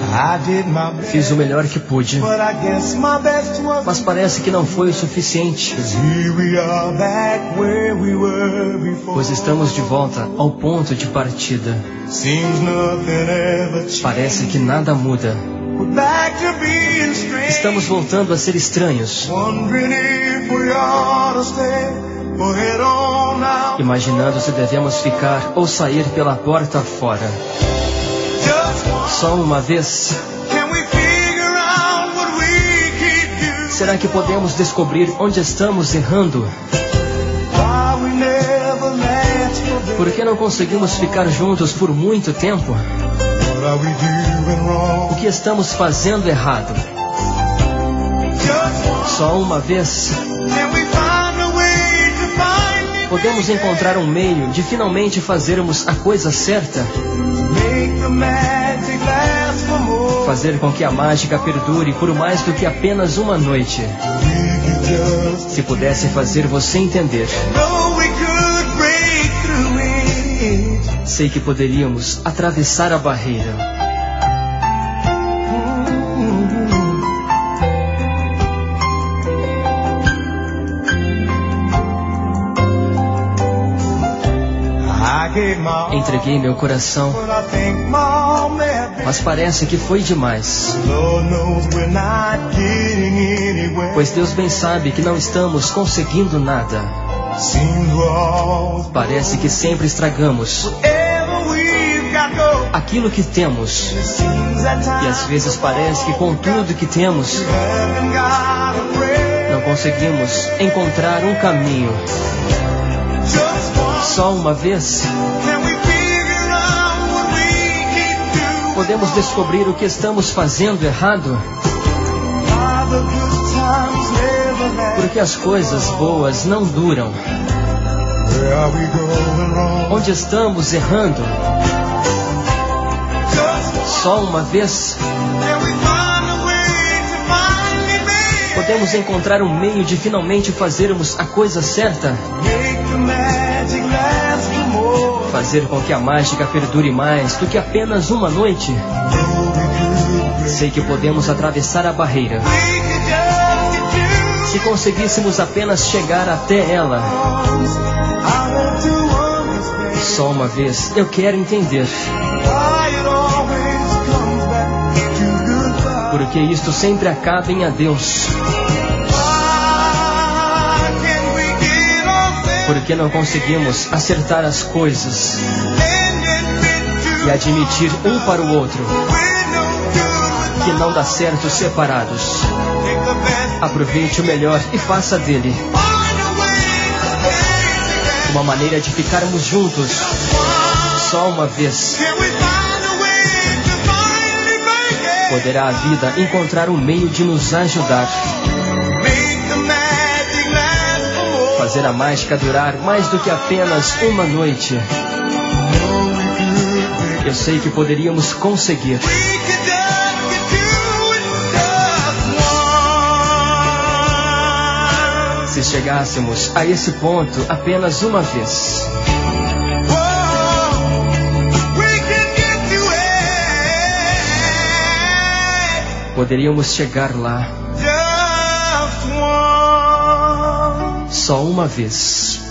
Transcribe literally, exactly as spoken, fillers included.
Fiz o melhor que pude, mas parece que não foi o suficiente, pois estamos de volta ao ponto de partida. Parece que nada muda. Estamos voltando a ser estranhos, imaginando se devemos ficar ou sair pela porta fora. Só uma vez. Será que podemos descobrir onde estamos errando? Por que não conseguimos ficar juntos por muito tempo? O que estamos fazendo errado? Só uma vez. Podemos encontrar um meio de finalmente fazermos a coisa certa? Fazer com que a mágica perdure por mais do que apenas uma noite. Se pudesse fazer você entender. Sei que poderíamos atravessar a barreira. Entreguei meu coração, mas parece que foi demais. Pois Deus bem sabe que não estamos conseguindo nada. Parece que sempre estragamos aquilo que temos. E às vezes parece que com tudo que temos, não conseguimos encontrar um caminho. Só uma vez. Podemos descobrir o que estamos fazendo errado? Porque as coisas boas não duram. Onde estamos errando? Só uma vez. Podemos encontrar um meio de finalmente fazermos a coisa certa? Fazer com que a mágica perdure mais do que apenas uma noite? Sei que podemos atravessar a barreira. Se conseguíssemos apenas chegar até ela. Só uma vez eu quero entender. Porque isto sempre acaba em adeus. Porque não conseguimos acertar as coisas e admitir um para o outro que não dá certo separados. Aproveite o melhor e faça dele uma maneira de ficarmos juntos. Só uma vez. Poderá a vida encontrar um meio de nos ajudar. Fazer a mágica durar mais do que apenas uma noite. Eu sei que poderíamos conseguir. Se chegássemos a esse ponto apenas uma vez. Poderíamos chegar lá. Só uma vez.